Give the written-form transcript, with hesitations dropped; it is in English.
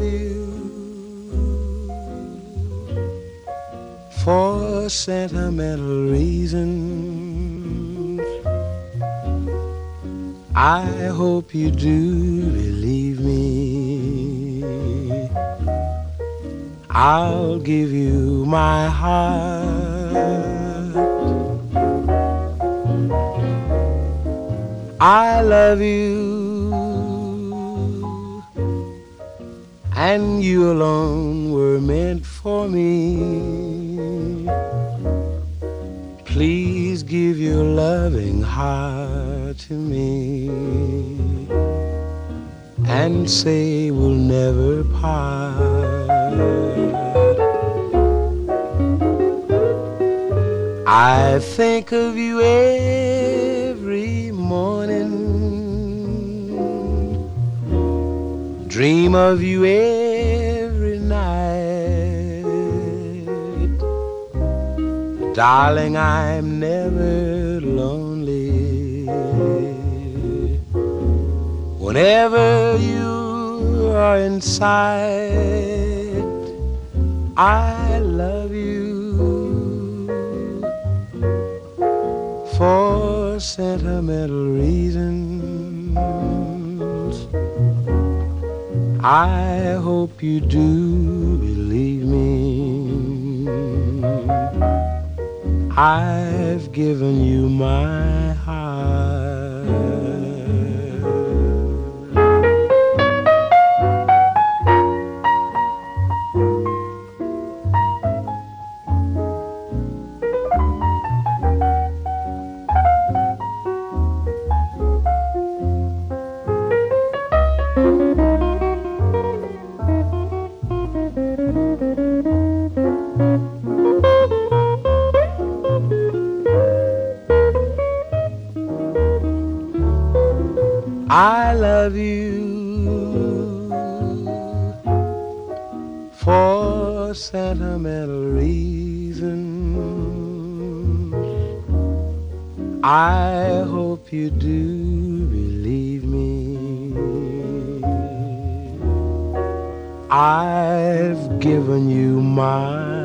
love you for sentimental reasons. I hope you do believe me. I'll give you my heart. I love you, and you alone were meant for me. Please give your loving heart to me and say we'll never part. I think of you every morning, dream of you every night. Darling, I'm never lonely whenever you are in sight. I love you for sentimental reasons. I hope you do believe me. I've given you my heart. I love you for sentimental reasons. I hope you do believe me. I've given you my